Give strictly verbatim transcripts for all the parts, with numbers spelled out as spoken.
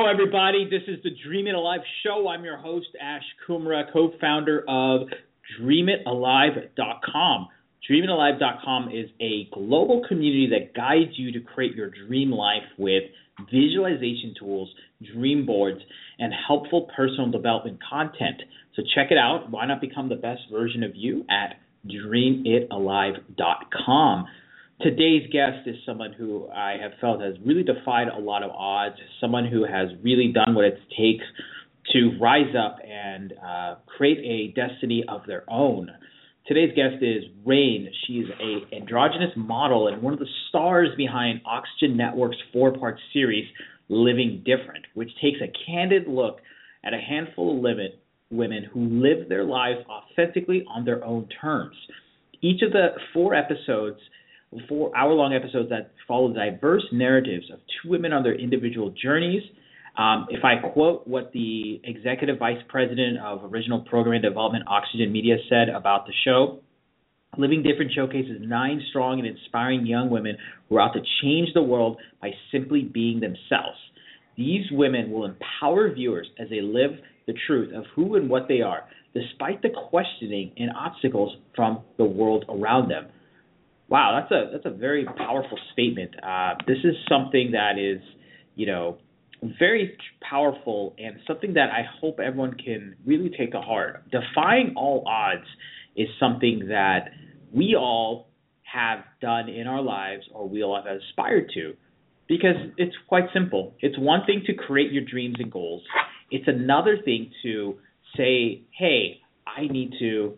everybody. This is the Dream It Alive show. I'm your host, Ash Kumra, co-founder of dream it alive dot com. dream it alive dot com is a global community that guides you to create your dream life with visualization tools, dream boards, and helpful personal development content. So check it out. Why not become the best version of you at dream it alive dot com. Today's guest is someone who I have felt has really defied a lot of odds, someone who has really done what it takes to rise up and uh, create a destiny of their own. Today's guest is Rain. She's a androgynous model and one of the stars behind Oxygen Network's four-part series, Living Different, which takes a candid look at a handful of limit, women who live their lives authentically on their own terms. Each of the four episodes four hour-long episodes that follow diverse narratives of two women on their individual journeys. Um, if I quote what the executive vice president of original program development, Oxygen Media, said about the show, Living Different showcases nine strong and inspiring young women who are out to change the world by simply being themselves. These women will empower viewers as they live the truth of who and what they are, despite the questioning and obstacles from the world around them. Wow, that's a that's a very powerful statement. Uh, this is something that is, you know, very powerful and something that I hope everyone can really take to heart. Defying all odds is something that we all have done in our lives or we all have aspired to, because it's quite simple. It's one thing to create your dreams and goals. It's another thing to say, hey, I need to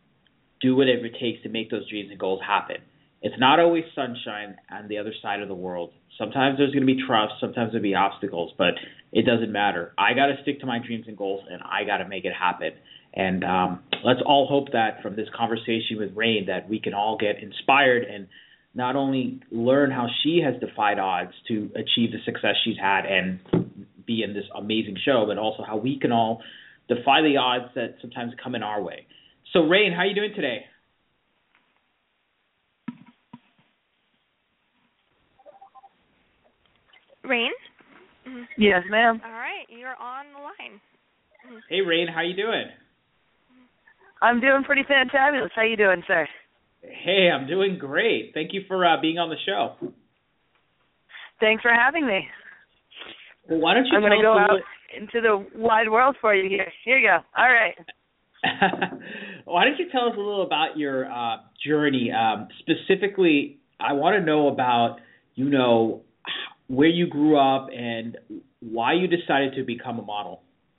do whatever it takes to make those dreams and goals happen. It's not always sunshine on the other side of the world. Sometimes there's going to be troughs, sometimes there'll be obstacles, but it doesn't matter. I got to stick to my dreams and goals, and I got to make it happen. And um, let's all hope that from this conversation with Rain that we can all get inspired and not only learn how she has defied odds to achieve the success she's had and be in this amazing show, but also how we can all defy the odds that sometimes come in our way. So, Rain, how are you doing today? Rain? Yes, ma'am. All right, you're on the line. Hey, Rain, how you doing? I'm doing pretty fantabulous. How you doing, sir? Hey, I'm doing great. Thank you for uh, being on the show. Thanks for having me. Well, why don't you I'm going to go out little... into the wide world for you here. Here you go. All right. Why don't you tell us a little about your uh, journey? Um, specifically, I want to know about, you know, where you grew up and why you decided to become a model.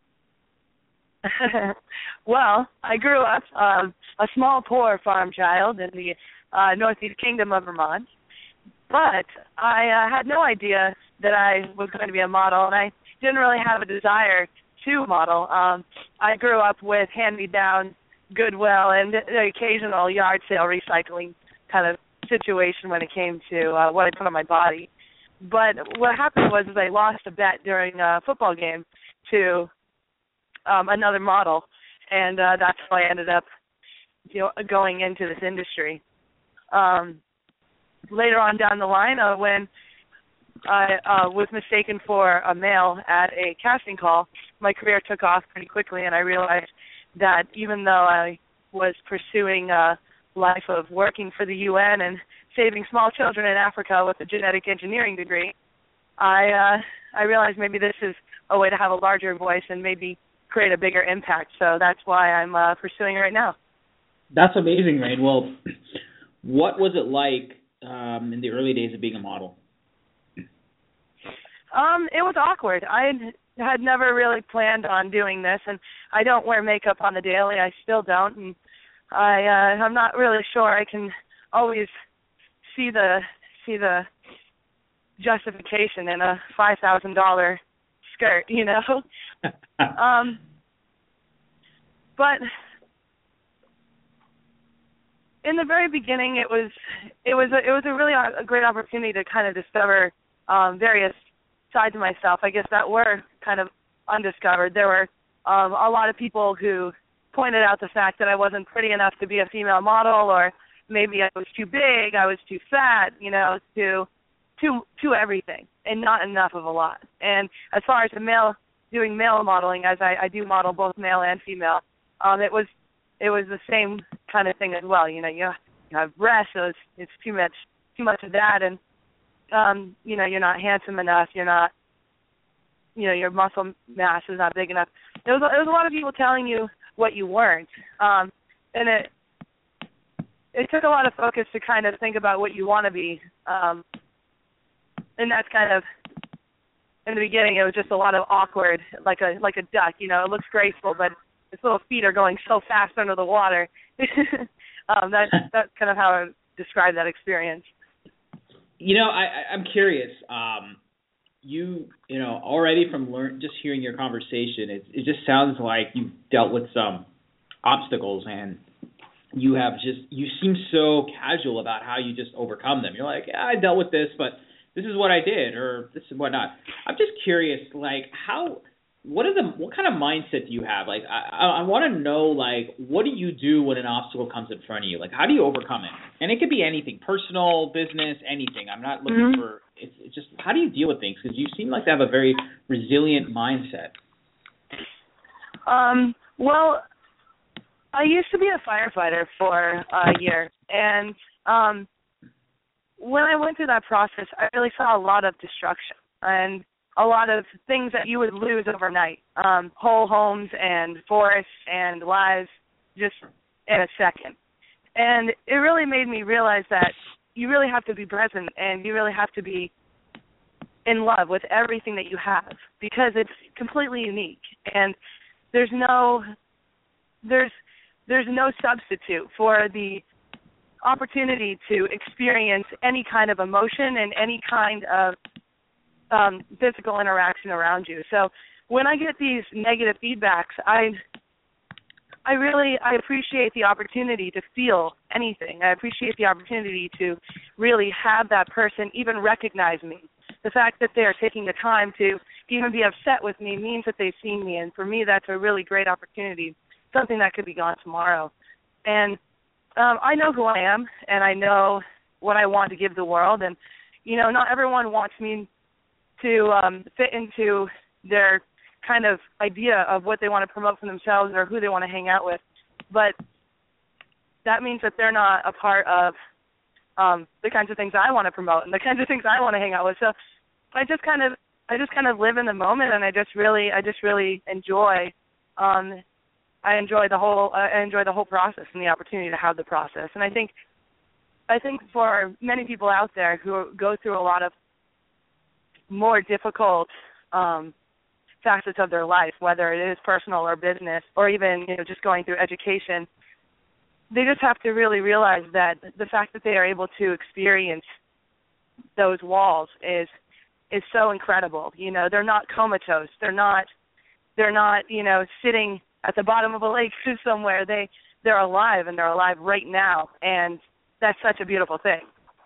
Well, I grew up um, a small, poor farm child in the uh, Northeast Kingdom of Vermont, but I uh, had no idea that I was going to be a model, and I didn't really have a desire to model. Um, I grew up with hand-me-down Goodwill and the occasional yard sale recycling kind of situation when it came to uh, what I put on my body. But what happened was is I lost a bet during a football game to um, another model, and uh, that's how I ended up, you know, going into this industry. Um, later on down the line, uh, when I uh, was mistaken for a male at a casting call, my career took off pretty quickly, and I realized that even though I was pursuing a life of working for the U N and saving small children in Africa with a genetic engineering degree, I uh, I realized maybe this is a way to have a larger voice and maybe create a bigger impact. So that's why I'm uh, pursuing it right now. That's amazing, Rain. Well, what was it like um, in the early days of being a model? Um, it was awkward. I had never really planned on doing this, and I don't wear makeup on the daily. I still don't, and I uh, I'm not really sure I can always see the see the justification in a five thousand dollar skirt, you know. um, but in the very beginning, it was it was a, it was a really a great opportunity to kind of discover um, various sides of myself, I guess, that were kind of undiscovered. There were um, a lot of people who pointed out the fact that I wasn't pretty enough to be a female model, or maybe I was too big, I was too fat, you know, too to to everything, and not enough of a lot. And as far as the male doing male modeling, as I, I do model both male and female, um, it was it was the same kind of thing as well. You know, you, you have breasts, so it's, it's too much too much of that, and um, you know, you're not handsome enough, you're not, you know, your muscle mass is not big enough. There was there was a lot of people telling you what you weren't, um, and it it took a lot of focus to kind of think about what you want to be, um, and that's kind of, in the beginning, it was just a lot of awkward, like a like a duck. You know, it looks graceful, but its little feet are going so fast under the water. um, that that's kind of how I would describe that experience. You know, I, I'm curious. Um, you, you know, already from learn, just hearing your conversation, it, it just sounds like you've dealt with some obstacles, and you have just, you seem so casual about how you just overcome them. You're like, yeah, I dealt with this, but this is what I did, or this is whatnot. I'm just curious, like, how, what are the, what kind of mindset do you have? Like, I, I want to know, like, what do you do when an obstacle comes in front of you? Like, how do you overcome it? And it could be anything, personal, business, anything. I'm not looking mm-hmm. for, it's, it's just, how do you deal with things? Because you seem like to have a very resilient mindset. Um, well, I used to be a firefighter for a year, and um, when I went through that process, I really saw a lot of destruction and a lot of things that you would lose overnight, um, whole homes and forests and lives just in a second. And it really made me realize that you really have to be present and you really have to be in love with everything that you have, because it's completely unique. And there's no there's there's no substitute for the opportunity to experience any kind of emotion and any kind of um, physical interaction around you. So when I get these negative feedbacks, I I really I appreciate the opportunity to feel anything. I appreciate the opportunity to really have that person even recognize me. The fact that they're taking the time to even be upset with me means that they've seen me, and for me that's a really great opportunity, something that could be gone tomorrow. And Um, I know who I am, and I know what I want to give the world. And, you know, not everyone wants me to um, fit into their kind of idea of what they want to promote for themselves or who they want to hang out with. But that means that they're not a part of um, the kinds of things I want to promote and the kinds of things I want to hang out with. So I just kind of, I just kind of live in the moment, and I just really, I just really enjoy. Um, I enjoy the whole I enjoy the whole process and the opportunity to have the process. And I think I think for many people out there who go through a lot of more difficult um, facets of their life, whether it is personal or business or even, you know, just going through education, they just have to really realize that the fact that they are able to experience those walls is is so incredible. You know, they're not comatose. They're not they're not, you know, sitting at the bottom of a lake somewhere. They, they're alive, and they're alive right now, and that's such a beautiful thing.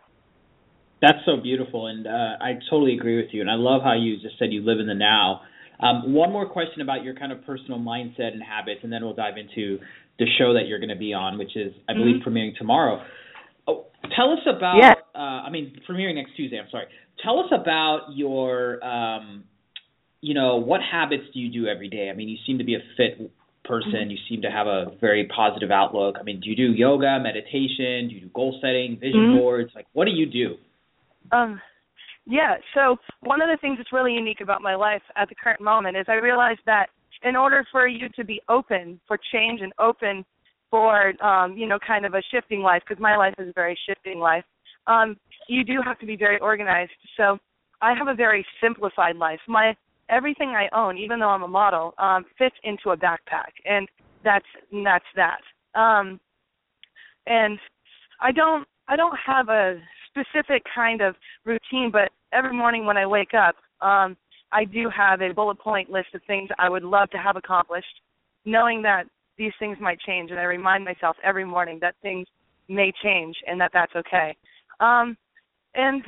That's so beautiful, and uh, I totally agree with you, and I love how you just said you live in the now. Um, one more question about your kind of personal mindset and habits, and then we'll dive into the show that you're going to be on, which is, I believe, mm-hmm. premiering tomorrow. Oh, tell us about, yeah. uh, I mean, premiering next Tuesday, I'm sorry. Tell us about your, um, you know, what habits do you do every day? I mean, you seem to be a fit person. You seem to have a very positive outlook. I mean, do you do yoga, meditation? Do you do goal setting, vision mm-hmm. boards? Like, what do you do? Um, yeah, so one of the things that's really unique about my life at the current moment is I realized that in order for you to be open for change and open for, um, you know, kind of a shifting life, because my life is a very shifting life, um, you do have to be very organized. So I have a very simplified life. My Everything I own, even though I'm a model, um, fits into a backpack, and that's that's that. Um, and I don't I don't have a specific kind of routine, but every morning when I wake up, um, I do have a bullet point list of things I would love to have accomplished, knowing that these things might change, and I remind myself every morning that things may change and that that's okay. Um, and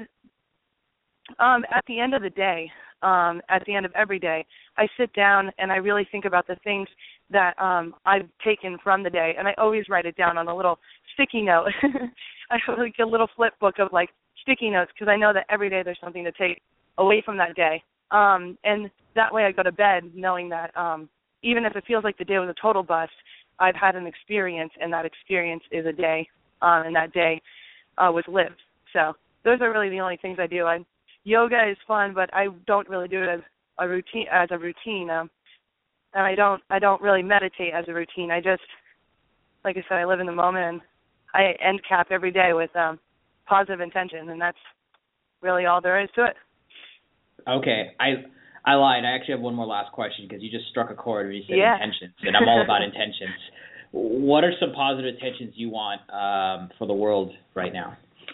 um, at the end of the day, Um, at the end of every day, I sit down and I really think about the things that um, I've taken from the day, and I always write it down on a little sticky note. I have like a little flip book of like sticky notes because I know that every day there's something to take away from that day. Um, and that way I go to bed knowing that um, even if it feels like the day was a total bust, I've had an experience, and that experience is a day, um, and that day uh, was lived. So those are really the only things I do. I, yoga is fun, but I don't really do it as a routine. As a routine, um, and I don't. I don't really meditate as a routine. I just, like I said, I live in the moment, and I end cap every day with um, positive intention, and that's really all there is to it. Okay, I I lied. I actually have one more last question because you just struck a chord when you said yeah. intentions, and I'm all about intentions. What are some positive intentions you want um, for the world right now?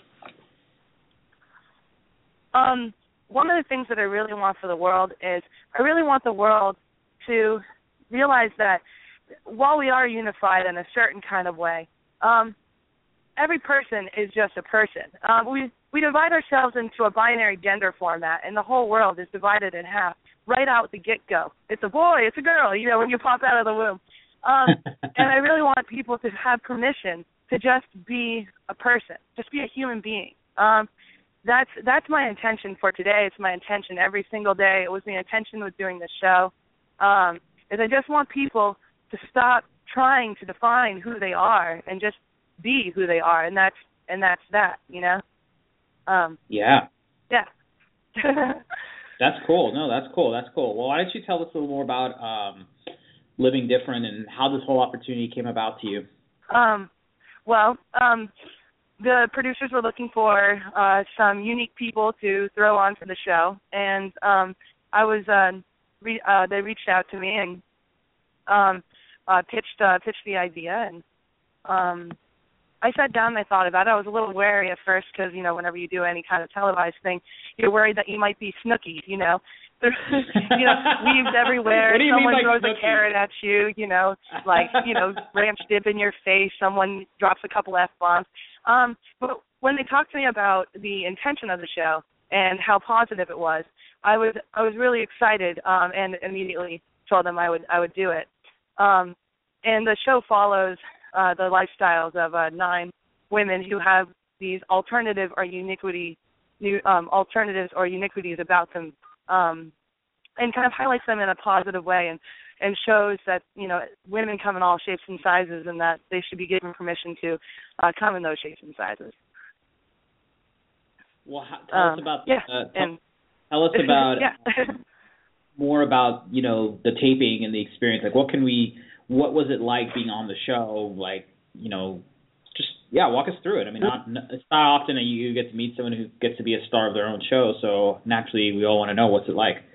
Um, one of the things that I really want for the world is I really want the world to realize that while we are unified in a certain kind of way, um, every person is just a person. Um, we we divide ourselves into a binary gender format, and the whole world is divided in half right out the get-go. It's a boy, it's a girl, you know, when you pop out of the womb. Um, and I really want people to have permission to just be a person, just be a human being. Um, that's that's my intention for today. It's my intention every single day. It was the intention with doing this show. Um, is I just want people to stop trying to define who they are and just be who they are, and that's and that's that, you know. Um, yeah. Yeah. That's cool. No, that's cool. That's cool. Well, why don't you tell us a little more about um, Living Different and how this whole opportunity came about to you? Um, well, um, the producers were looking for uh, some unique people to throw on for the show, and um, I was uh, re- uh, they reached out to me and um, uh, pitched uh, pitched the idea, and um, I sat down and I thought about it. I was a little wary at first because, you know, whenever you do any kind of televised thing, you're worried that you might be Snooki, you know. There's, you know, weaves everywhere. What do you Someone mean by throws Snooki? a carrot at you, you know, like, you know, ranch dip in your face. Someone drops a couple F-bombs. Um, but when they talked to me about the intention of the show and how positive it was, I was I was really excited um, and immediately told them I would I would do it. Um, and the show follows Uh, the lifestyles of uh, nine women who have these alternative or uniquity, new um, alternatives or uniquities about them, um, and kind of highlights them in a positive way, and, and shows that, you know, women come in all shapes and sizes, and that they should be given permission to uh, come in those shapes and sizes. Well, tell um, us about yeah, uh, tell, and tell us about yeah. more about, you know, the taping and the experience. Like, what can we? What was it like being on the show? Like, you know, just, yeah, walk us through it. I mean, not, it's not often that you get to meet someone who gets to be a star of their own show, so naturally we all want to know what's it like.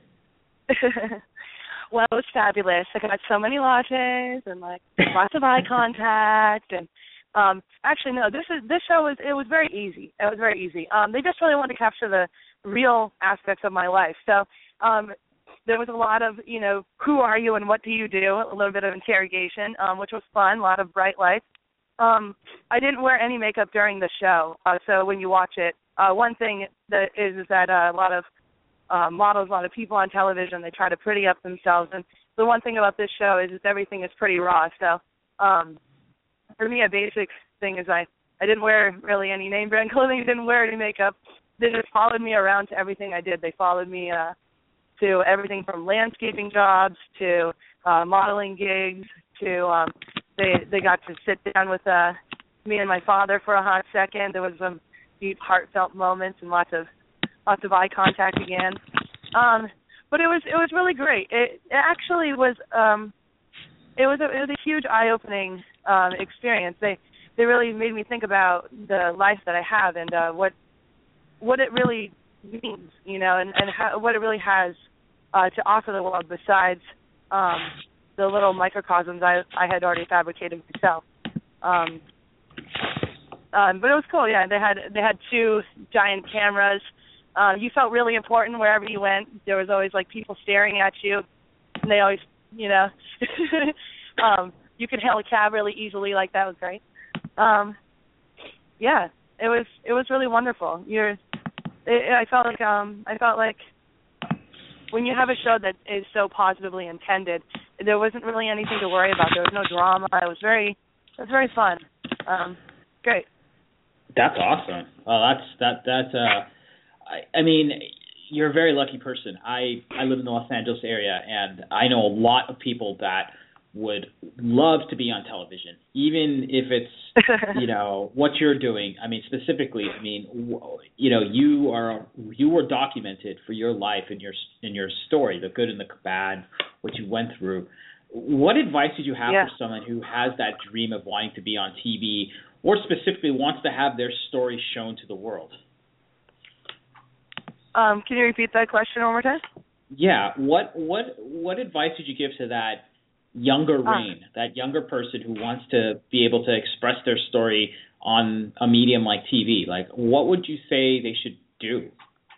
Well, it was fabulous. I got so many lattes and, like, lots of eye contact. And um, actually, no, this is this show was, it was very easy. It was very easy. Um, they just really wanted to capture the real aspects of my life. So, um there was a lot of, you know, who are you and what do you do, a little bit of interrogation, um, which was fun, a lot of bright lights. Um, I didn't wear any makeup during the show, uh, so when you watch it, uh, one thing that is, is that uh, a lot of uh, models, a lot of people on television, they try to pretty up themselves. And the one thing about this show is that everything is pretty raw. So um, for me, a basic thing is I, I didn't wear really any name brand clothing, didn't wear any makeup. They just followed me around to everything I did. They followed me uh, to everything from landscaping jobs to uh, modeling gigs to um, they they got to sit down with uh, me and my father for a hot second. There was some deep, heartfelt moments and lots of lots of eye contact again. Um, but it was it was really great. It, it actually was um, it was a, it was a huge eye-opening um, experience. They they really made me think about the life that I have and uh, what what it really means, you know, and, and how, what it really has uh, to offer the world besides um, the little microcosms I, I had already fabricated myself. Um, um, but it was cool, yeah. They had they had two giant cameras. Um, you felt really important wherever you went. There was always like people staring at you, and they always, you know, um, you could hail a cab really easily. Like that was great. Um, yeah, it was it was really wonderful. You're It, I felt like um, I felt like when you have a show that is so positively intended, there wasn't really anything to worry about. There was no drama. It was very, it was very fun. Um, great. That's awesome. Oh, that's that that's uh, I, I mean, you're a very lucky person. I I live in the Los Angeles area, and I know a lot of people that would love to be on television, even if it's you know what you're doing. I mean, specifically, I mean, you know, you are you were documented for your life and your in your story, the good and the bad, what you went through. What advice did you have yeah. for someone who has that dream of wanting to be on T V, or specifically wants to have their story shown to the world? Um, can you repeat that question one more time? Yeah. What what what advice did you give to that younger Rain, uh, that younger person who wants to be able to express their story on a medium like T V? Like, what would you say they should do?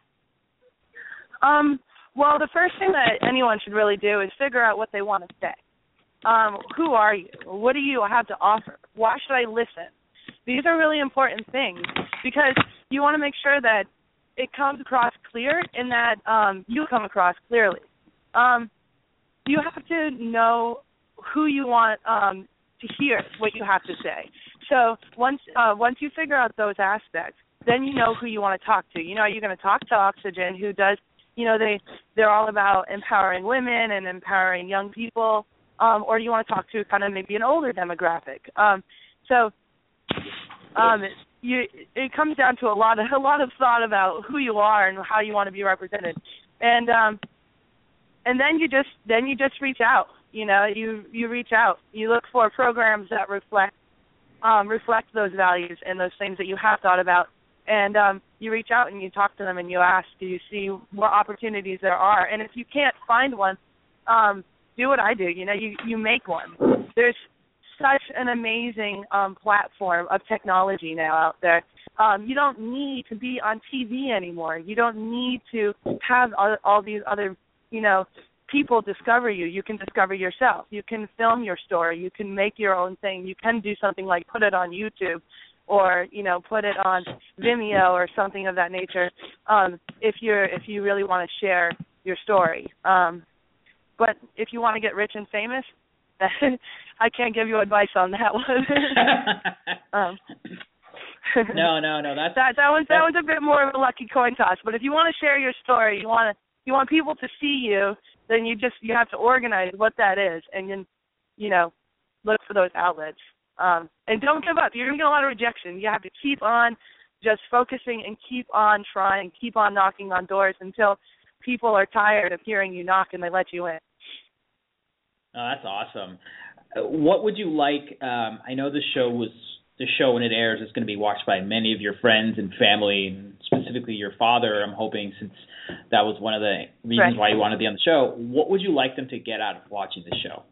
Um. Well, the first thing that anyone should really do is figure out what they want to say. Um, who are you? What do you have to offer? Why should I listen? These are really important things because you want to make sure that it comes across clear and that um, you come across clearly. Um, you have to know who you want um, to hear what you have to say. So once uh, once you figure out those aspects, then you know who you want to talk to. You know, you're going to talk to Oxygen, who does, you know, they, they're all about empowering women and empowering young people, um, or you want to talk to kind of maybe an older demographic. Um, so um, you, it comes down to a lot of a lot of thought about who you are and how you want to be represented, and um, and then you just then you just reach out. You know, you you reach out. You look for programs that reflect um, reflect those values and those things that you have thought about. And um, you reach out and you talk to them and you ask, do you see what opportunities there are? And if you can't find one, um, do what I do. You know, you, you make one. There's such an amazing um, platform of technology now out there. Um, you don't need to be on T V anymore. You don't need to have all, all these other, you know, people discover you. You can discover yourself. You can film your story. You can make your own thing. You can do something like put it on YouTube, or, you know, put it on Vimeo or something of that nature, um, if you're if you really want to share your story. Um, but if you want to get rich and famous, I can't give you advice on that one. um, no, no, no. That's that that one's that that's, one's a bit more of a lucky coin toss. But if you want to share your story, you want to you want people to see you, then you just you have to organize what that is, and then, you know, look for those outlets. Um, and don't give up. You're going to get a lot of rejection. You have to keep on just focusing and keep on trying, keep on knocking on doors until people are tired of hearing you knock and they let you in. Oh, that's awesome. Uh, what would you like? Um, I know the show was the show when it airs is going to be watched by many of your friends and family, and specifically your father. I'm hoping, since that was one of the reasons right. why you wanted to be on the show. What would you like them to get out of watching the show?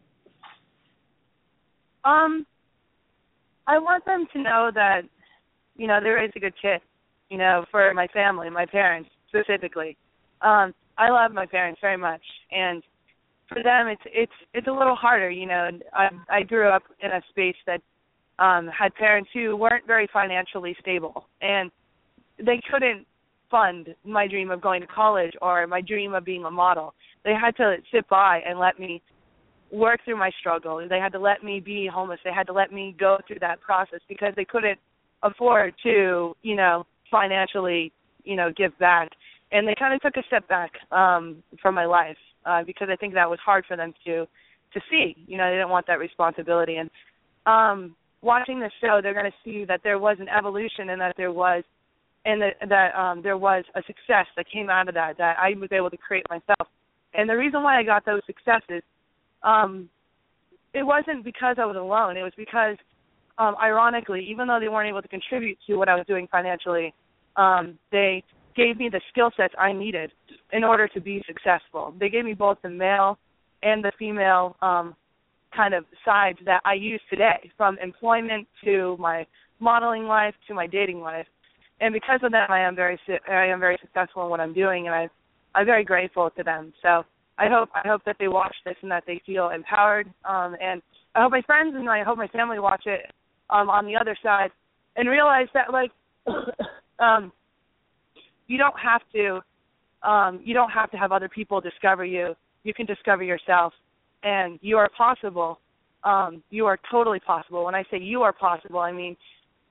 Um. I want them to know that, you know, there is a good kid, you know, for my family, my parents specifically. Um, I love my parents very much, and for them it's it's it's a little harder, you know. I I grew up in a space that um, had parents who weren't very financially stable, and they couldn't fund my dream of going to college or my dream of being a model. They had to sit by and let me work through my struggle. They had to let me be homeless. They had to let me go through that process because they couldn't afford to, you know, financially, you know, give back. And they kind of took a step back um, from my life uh, because I think that was hard for them to to see. You know, they didn't want that responsibility. And um, watching this show, they're going to see that there was an evolution and that there was and that, that um, there was a success that came out of that, that I was able to create myself. And the reason why I got those successes, Um, it wasn't because I was alone. It was because, um, ironically, even though they weren't able to contribute to what I was doing financially, um, they gave me the skill sets I needed in order to be successful. They gave me both the male and the female um, kind of sides that I use today, from employment to my modeling life to my dating life. And because of that, I am very I am very successful in what I'm doing, and I, I'm very grateful to them. So I hope I hope that they watch this and that they feel empowered, um, and I hope my friends and I hope my family watch it um, on the other side and realize that, like, um, you don't have to um, you don't have to have other people discover you. You can discover yourself, and you are possible. Um, you are totally possible. When I say you are possible, I mean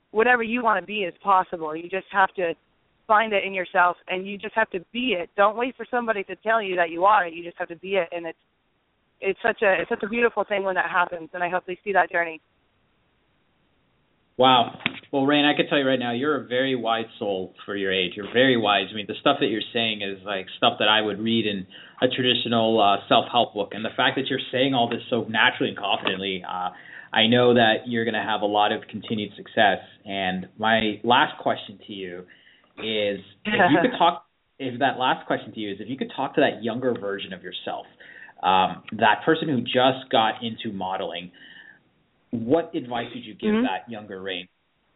whatever you want to be is possible. You just have to find it in yourself, and you just have to be it. Don't wait for somebody to tell you that you are it. You just have to be it, and it's it's such a it's such a beautiful thing when that happens, and I hope they see that journey. Wow. Well, Rain, I can tell you right now, you're a very wise soul for your age. You're very wise. I mean, the stuff that you're saying is like stuff that I would read in a traditional uh, self-help book. And the fact that you're saying all this so naturally and confidently, uh, I know that you're going to have a lot of continued success. And my last question to you is, if you could talk, if that last question to you is, if you could talk to that younger version of yourself, um, that person who just got into modeling, what advice would you give mm-hmm. that younger Rain?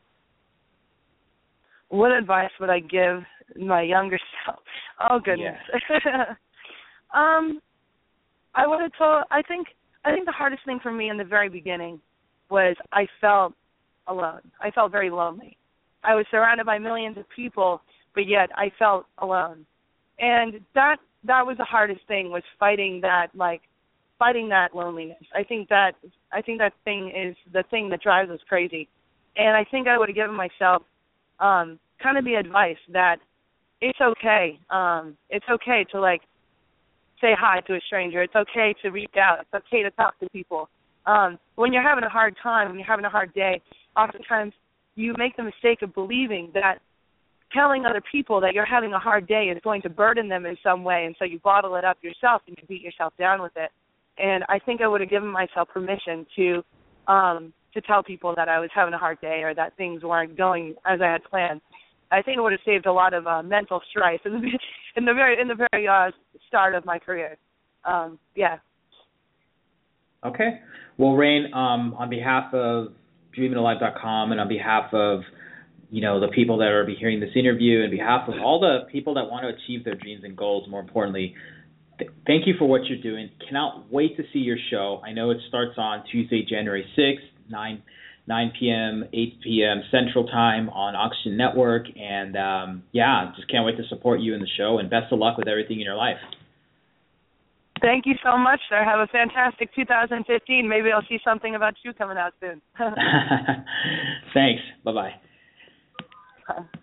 What advice would I give my younger self? Oh goodness. Yeah. um, I would have told. I think. I think the hardest thing for me in the very beginning was I felt alone. I felt very lonely. I was surrounded by millions of people, but yet I felt alone, and that that was the hardest thing, was fighting that like. fighting that loneliness. I think that I think that thing is the thing that drives us crazy. And I think I would have given myself um, kind of the advice that it's okay. Um, it's okay to, like, say hi to a stranger. It's okay to reach out. It's okay to talk to people. Um, when you're having a hard time, when you're having a hard day, oftentimes you make the mistake of believing that telling other people that you're having a hard day is going to burden them in some way, and so you bottle it up yourself and you beat yourself down with it. And I think I would have given myself permission to um, to tell people that I was having a hard day or that things weren't going as I had planned. I think it would have saved a lot of uh, mental strife in the, in the very in the very uh, start of my career. Um, yeah. Okay. Well, Rain, um, on behalf of Dream It Alive dot com and on behalf of you know the people that are be hearing this interview, and on behalf of all the people that want to achieve their dreams and goals, more importantly, thank you for what you're doing. Cannot wait to see your show. I know it starts on Tuesday, January sixth, nine p.m., eight p.m. Central Time on Oxygen Network. And, um, yeah, just can't wait to support you in the show. And best of luck with everything in your life. Thank you so much, sir. Have a fantastic two thousand fifteen. Maybe I'll see something about you coming out soon. Thanks. Bye-bye. Uh.